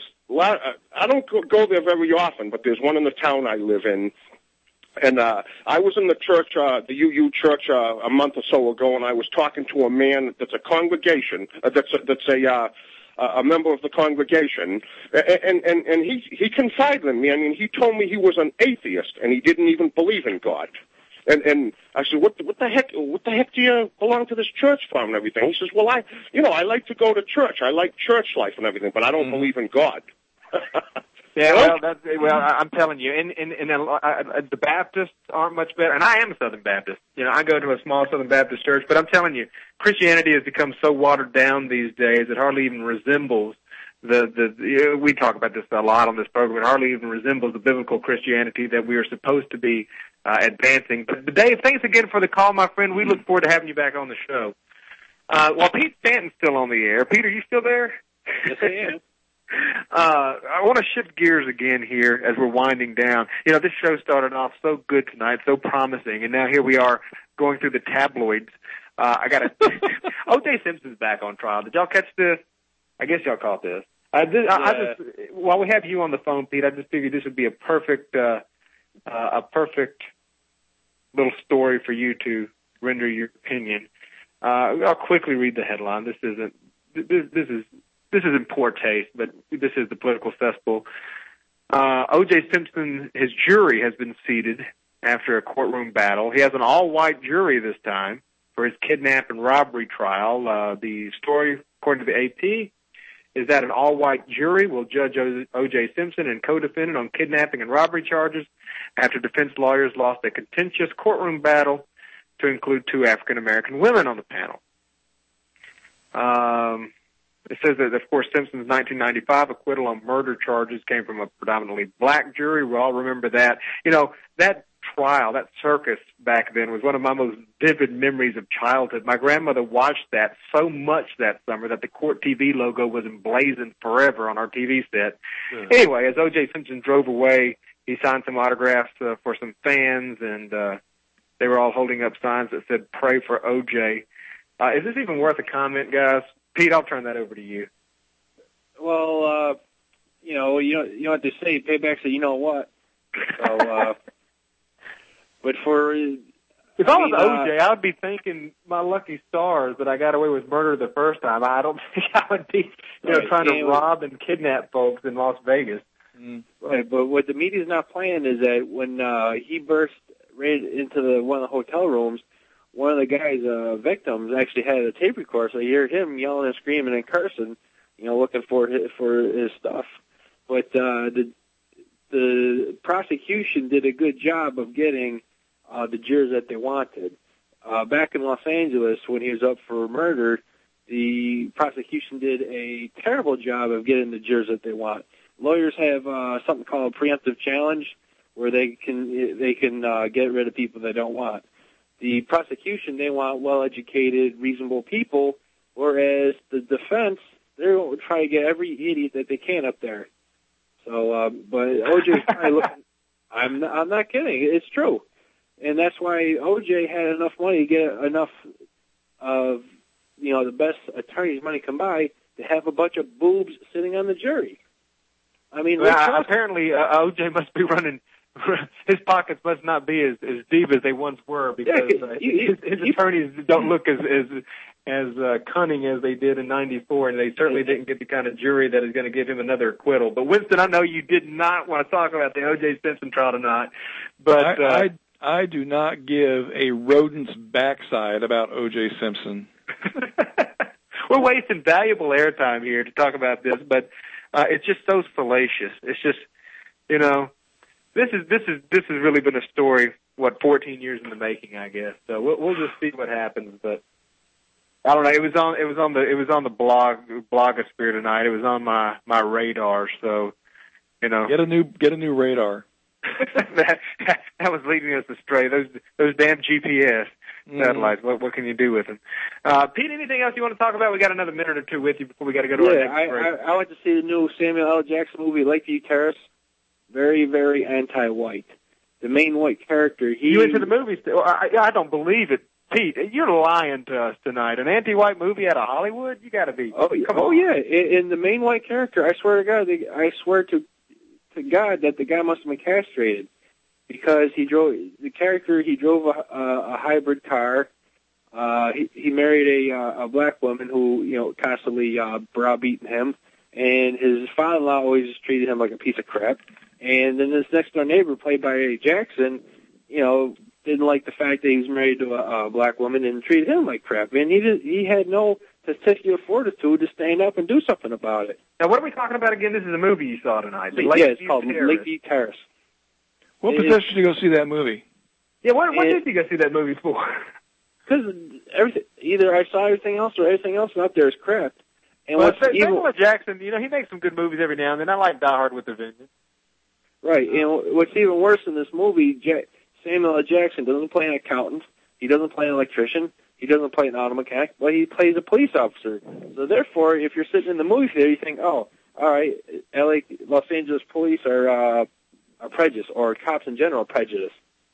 I don't go there very often, but there's one in the town I live in. And uh, I was in the church, uh, the U U church, uh, a month or so ago, and I was talking to a man that's a congregation, uh, that's a, that's a uh, a member of the congregation, and and and he he confided in me. I mean, he told me he was an atheist and he didn't even believe in God. And and I said, what what the heck what the heck do you belong to this church for and everything? He says, well, I you know I like to go to church. I like church life and everything, but I don't mm-hmm. believe in God. Yeah, well, that's, well, I'm telling you, and, and, and uh, the Baptists aren't much better, and I am a Southern Baptist. You know, I go to a small Southern Baptist church, but I'm telling you, Christianity has become so watered down these days it hardly even resembles the, the, the we talk about this a lot on this program, it hardly even resembles the biblical Christianity that we are supposed to be uh, advancing. But, but Dave, thanks again for the call, my friend. We look forward to having you back on the show. Uh, while Pete Stanton's still on the air, Pete, are you still there? Yes, I am. Uh, I want to shift gears again here as we're winding down. You know, this show started off so good tonight, so promising, and now here we are going through the tabloids. Uh, I got to. O J Simpson's back on trial. Did y'all catch this? I guess y'all caught this. I, this, yeah. I, I just, while we have you on the phone, Pete, I just figured this would be a perfect, uh, uh, a perfect little story for you to render your opinion. Uh, I'll quickly read the headline. This isn't. This, this is. This is in poor taste, but this is the political cesspool. Uh, O J Simpson, his jury has been seated after a courtroom battle. He has an all-white jury this time for his kidnap and robbery trial. Uh, the story, according to the A P, is that an all-white jury will judge O J. Simpson and co-defendant on kidnapping and robbery charges after defense lawyers lost a contentious courtroom battle to include two African-American women on the panel. Um, it says that, of course, Simpson's nineteen ninety-five acquittal on murder charges came from a predominantly black jury. We all remember that. You know, that trial, that circus back then was one of my most vivid memories of childhood. My grandmother watched that so much that summer that the Court T V logo was emblazoned forever on our T V set. Yeah. Anyway, as O J. Simpson drove away, he signed some autographs uh, for some fans, and uh, they were all holding up signs that said, "Pray for O J." Uh, is this even worth a comment, guys? Pete, I'll turn that over to you. Well, uh, you know, you know, you know what they say, payback's a you know what. So, uh, but for if I, I mean, was O J, uh, I would be thanking my lucky stars that I got away with murder the first time. I don't think I would be, you know, right, trying to and, rob and kidnap folks in Las Vegas. Right, but what the media's not playing is that when uh, he burst right into the one of the hotel rooms, one of the guy's uh, victims actually had a tape recorder, so you hear him yelling and screaming and cursing, you know, looking for his, for his stuff. But uh, the the prosecution did a good job of getting uh, the jurors that they wanted. Uh, back in Los Angeles, when he was up for murder, the prosecution did a terrible job of getting the jurors that they want. Lawyers have uh, something called a preemptive challenge, where they can they can uh, get rid of people they don't want. The prosecution, they want well-educated, reasonable people, whereas the defense, they're going to try to get every idiot that they can up there. So, uh, but O J's probably looking. I'm not, I'm not kidding. It's true, and that's why O J had enough money to get enough of, you know, the best attorneys money can buy to have a bunch of boobs sitting on the jury. I mean, well, apparently uh, O J must be running. His pockets must not be as, as deep as they once were, because uh, his, his attorneys don't look as as, as uh, cunning as they did in ninety-four, and they certainly didn't get the kind of jury that is going to give him another acquittal. But Winston, I know you did not want to talk about the O J. Simpson trial tonight, but I, uh, I I do not give a rodent's backside about O J. Simpson. We're wasting valuable airtime here to talk about this, but uh, it's just so salacious. It's just, you know. This is this is this has really been a story, what, fourteen years in the making, I guess. So we'll, we'll just see what happens. But I don't know. It was on it was on the it was on the blog blogosphere tonight. It was on my, my radar. So, you know, get a new get a new radar. that that was leading us astray. Those those damn G P S satellites. Mm. What what can you do with them? Uh, Pete, anything else you want to talk about? We got another minute or two with you before we got to go to yeah, our next I, break. I, I went to see the new Samuel L. Jackson movie, Lakeview Terrace. Very, very anti-white. The main white character, he... You into the movies? I, I don't believe it. Pete, you're lying to us tonight. An anti-white movie out of Hollywood? You got to be... Oh, Come oh on. yeah. In, in the main white character, I swear to God, they, I swear to to God that the guy must have been castrated. Because he drove... The character, he drove a, a, a hybrid car. Uh, he, he married a, uh, a black woman who, you know, constantly uh, browbeating him. And his father-in-law always treated him like a piece of crap. And then this next-door neighbor, played by Jackson, you know, didn't like the fact that he was married to a, a black woman and treated him like crap. And he did, he had no testicular fortitude to stand up and do something about it. Now, what are we talking about again? This is a movie you saw tonight. The yeah, it's called Terrace. Lakeview Terrace. What possessed you to go see that movie? Yeah, what, what and, did you go see that movie for? Because everything, either I saw everything else or everything else out there is crap. And well, what's evil, Samuel Jackson, you know, he makes some good movies every now and then. I like Die Hard with the Vengeance. Right, and what's even worse in this movie, Jack, Samuel L. Jackson doesn't play an accountant, he doesn't play an electrician, he doesn't play an auto mechanic, but he plays a police officer. So therefore, if you're sitting in the movie theater, you think, oh, all right, L A, Los Angeles police are, uh, are prejudiced, or cops in general are prejudiced.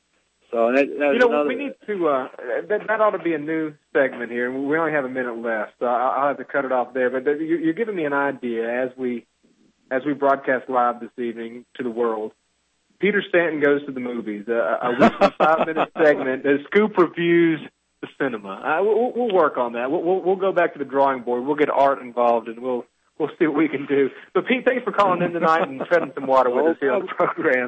So that, that you know, another, we need to. Uh, that, that ought to be a new segment here. We only have a minute left, so I'll have to cut it off there. But you're giving me an idea as we as we broadcast live this evening to the world. Peter Stanton goes to the movies. Uh, a weekly five-minute segment. The Scoop reviews the cinema. Uh, we'll, we'll work on that. We'll, we'll, we'll go back to the drawing board. We'll get Art involved, and we'll we'll see what we can do. But Pete, thanks for calling in tonight and treading some water with us here on the program.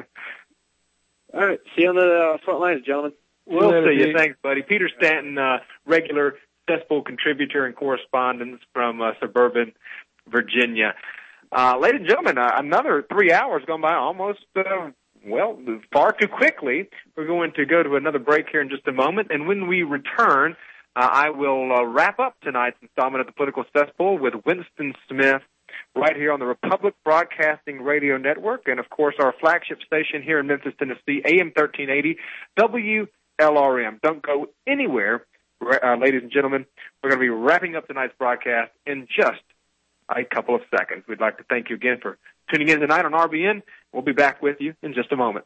All right, see you on the uh, front lines, gentlemen. We'll see you. Thanks, buddy. Peter Stanton, uh, regular Cesspool contributor and correspondent from uh, suburban Virginia. Uh, ladies and gentlemen, uh, another three hours gone by almost, uh, well, far too quickly. We're going to go to another break here in just a moment, and when we return, uh, I will uh, wrap up tonight's installment of the Political Cesspool with Winston Smith right here on the Republic Broadcasting Radio Network, and, of course, our flagship station here in Memphis, Tennessee, A M thirteen eighty W L R M. Don't go anywhere, uh, ladies and gentlemen. We're going to be wrapping up tonight's broadcast in just a couple of seconds. We'd like to thank you again for tuning in tonight on R B N. We'll be back with you in just a moment.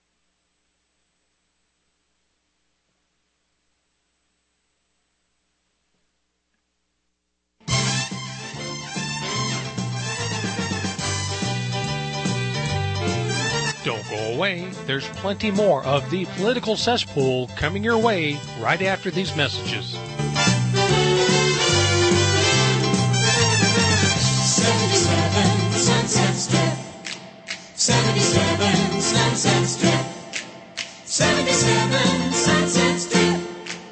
Don't go away. There's plenty more of the Political Cesspool coming your way right after these messages. seventy-seven Sunset Strip. seventy-seven Sunset Strip. seventy-seven Sunset Strip.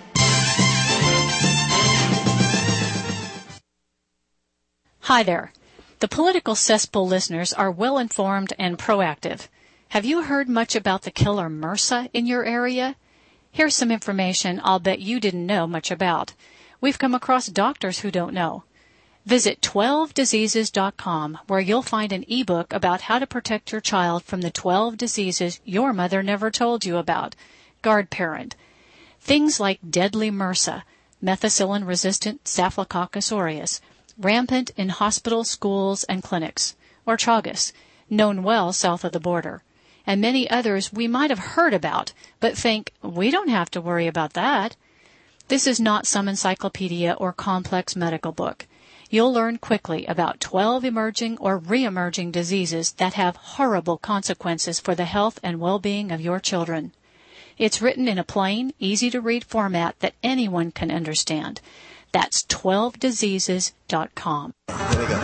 Hi there. The Political Cesspool listeners are well informed and proactive. Have you heard much about the killer MRSA in your area? Here's some information I'll bet you didn't know much about. We've come across doctors who don't know. Visit twelve diseases dot com, where you'll find an ebook about how to protect your child from the twelve diseases your mother never told you about. Guard Parent. Things like deadly MRSA, methicillin-resistant Staphylococcus aureus, rampant in hospitals, schools, and clinics, or Chagas, known well south of the border, and many others we might have heard about, but think, we don't have to worry about that. This is not some encyclopedia or complex medical book. You'll learn quickly about twelve emerging or re-emerging diseases that have horrible consequences for the health and well-being of your children. It's written in a plain, easy-to-read format that anyone can understand. That's twelve diseases dot com. Here we go.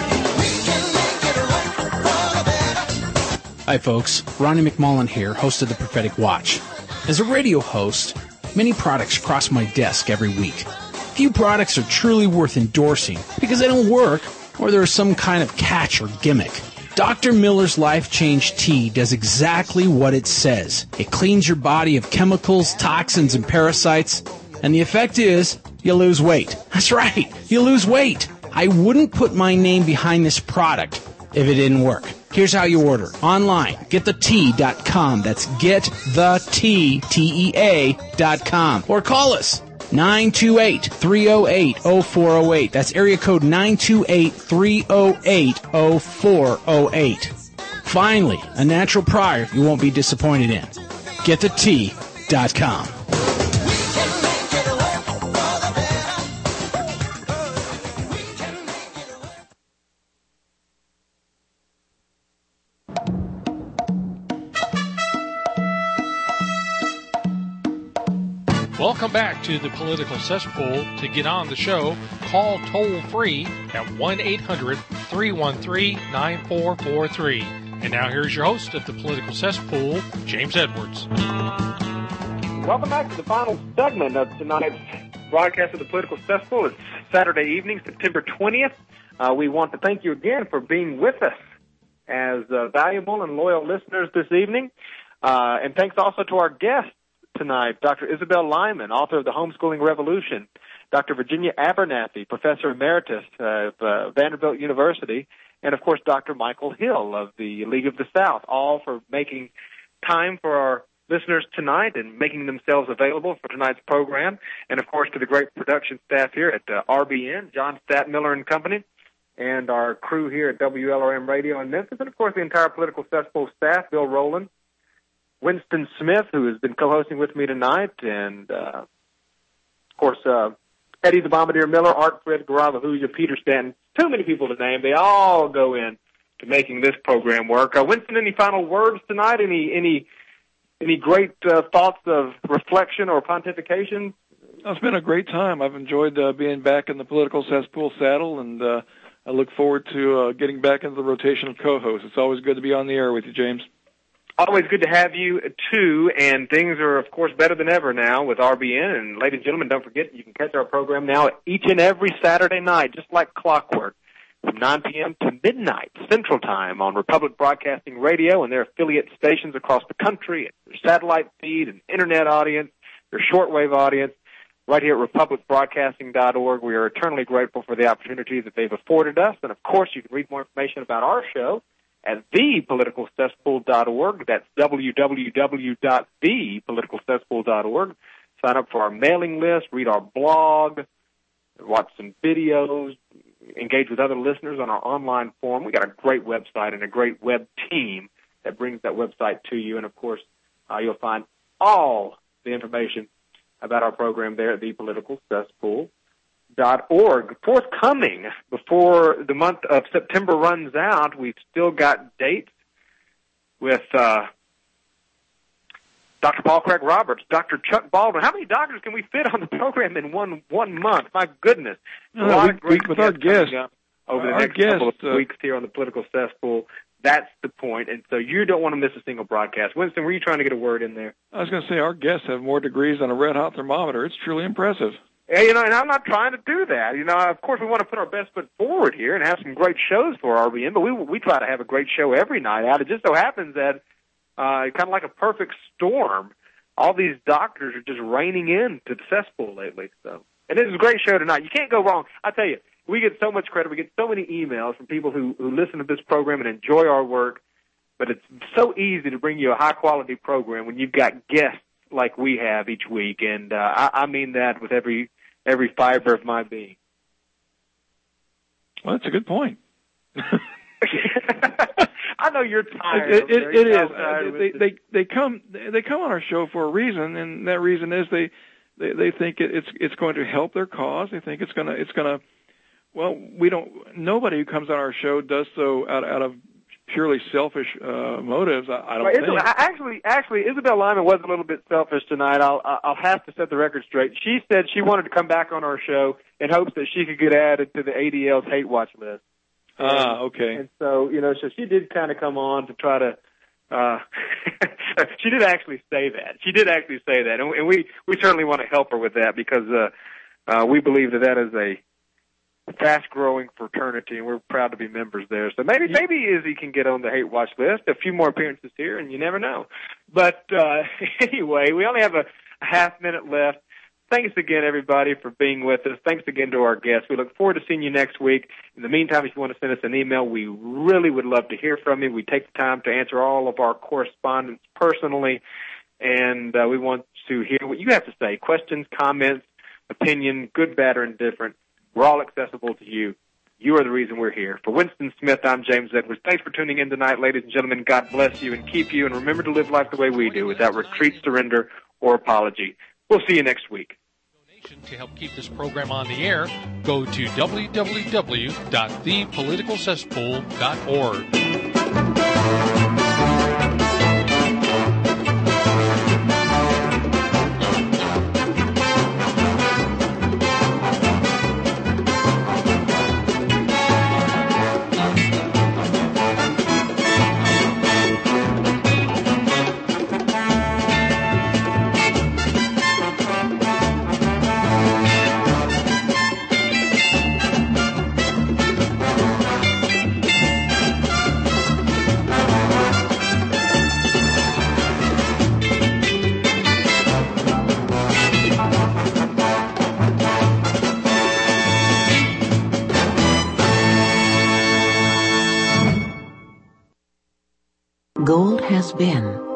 Hi, folks. Ronnie McMullen here, host of The Prophetic Watch. As a radio host, many products cross my desk every week. Few products are truly worth endorsing because they don't work or there is some kind of catch or gimmick. Doctor Miller's Life Change Tea does exactly what it says. It cleans your body of chemicals, toxins, and parasites, and the effect is you lose weight. That's right, you lose weight. I wouldn't put my name behind this product if it didn't work. Here's how you order. Online, get the tea dot com. That's get the tea, T E A, dot com. Or call us, nine two eight, three oh eight, oh four oh eight. That's area code nine two eight, three oh eight, oh four oh eight. Finally, a natural product you won't be disappointed in. get the tea dot com. Welcome back to the Political Cesspool. To get on the show, call toll-free at one eight hundred, three one three, nine four four three. And now here's your host of the Political Cesspool, James Edwards. Welcome back to the final segment of tonight's broadcast of the Political Cesspool. It's Saturday evening, September twentieth. Uh, we want to thank you again for being with us as uh, valuable and loyal listeners this evening. Uh, and thanks also to our guests tonight, Doctor Isabel Lyman, author of The Homeschooling Revolution, Doctor Virginia Abernathy, Professor Emeritus of uh, Vanderbilt University, and, of course, Doctor Michael Hill of the League of the South, all for making time for our listeners tonight and making themselves available for tonight's program, and, of course, to the great production staff here at uh, R B N, John Statmiller and Company, and our crew here at W L R M Radio in Memphis, and, of course, the entire Political Cesspool staff, Bill Rowland, Winston Smith, who has been co-hosting with me tonight, and, uh, of course, uh, Eddie the Bombardier Miller, Art Fred Garavahuja, Peter Stanton. Too many people to name. They all go in to making this program work. Uh, Winston, any final words tonight? Any any any great uh, thoughts of reflection or pontification? It's been a great time. I've enjoyed uh, being back in the Political Cesspool saddle, and uh, I look forward to uh, getting back into the rotation of co-hosts. It's always good to be on the air with you, James. Always good to have you, too, and things are, of course, better than ever now with R B N. And, ladies and gentlemen, don't forget, you can catch our program now each and every Saturday night, just like clockwork. from nine p.m. to midnight Central Time on Republic Broadcasting Radio and their affiliate stations across the country, their satellite feed and internet audience, their shortwave audience, right here at republic broadcasting dot org. We are eternally grateful for the opportunity that they've afforded us. And, of course, you can read more information about our show at the political cesspool dot org. That's w w w dot the political cesspool dot org. Sign up for our mailing list, read our blog, watch some videos, engage with other listeners on our online forum. We got a great website and a great web team that brings that website to you. And, of course, uh, you'll find all the information about our program there at the political cesspool dot org. Forthcoming before the month of September runs out, we've still got dates with uh, Doctor Paul Craig Roberts, Doctor Chuck Baldwin. How many doctors can we fit on the program in one one month? My goodness. No, a lot we, of great we, with our guests over the our next guest, couple of uh, weeks here on the Political Cesspool. That's the point, and so you don't want to miss a single broadcast. Winston, were you trying to get a word in there? I was going to say our guests have more degrees than a red-hot thermometer. It's truly impressive. Yeah, you know, and I'm not trying to do that. You know, of course, we want to put our best foot forward here and have some great shows for R B N, but we we try to have a great show every night out. It just so happens that uh, kind of like a perfect storm, all these doctors are just raining into the cesspool lately. So, and this is a great show tonight. You can't go wrong. I tell you, we get so much credit. We get so many emails from people who, who listen to this program and enjoy our work. But it's so easy to bring you a high-quality program when you've got guests like we have each week, and uh, I, I mean that with every every fiber of my being. Well, that's a good point. I know you're tired. It, it, it is. Tired they, they they come they come on our show for a reason, and that reason is they they, they think it, it's it's going to help their cause. They think it's gonna it's gonna. Well, we don't. Nobody who comes on our show does so out out of purely selfish uh, motives. I, I don't right, think. Actually, actually, Isabel Lyman was a little bit selfish tonight. I'll I'll have to set the record straight. She said she wanted to come back on our show in hopes that she could get added to the A D L's hate watch list. Ah, okay. And so, you know, so she did kind of come on to try to. Uh, she did actually say that. She did actually say that, and, and we we certainly want to help her with that because uh, uh, we believe that that is a fast-growing fraternity, and we're proud to be members there. So maybe maybe Izzy can get on the hate watch list. A few more appearances here, and you never know. But uh, anyway, we only have a, a half minute left. Thanks again, everybody, for being with us. Thanks again to our guests. We look forward to seeing you next week. In the meantime, if you want to send us an email, we really would love to hear from you. We take the time to answer all of our correspondence personally, and uh, we want to hear what you have to say. Questions, comments, opinion, good, bad, or indifferent. We're all accessible to you. You are the reason we're here. For Winston Smith, I'm James Edwards. Thanks for tuning in tonight, ladies and gentlemen. God bless you and keep you. And remember to live life the way we do, without retreat, surrender, or apology. We'll see you next week. To help keep this program on the air, go to w w w dot the political cesspool dot org. Gold has been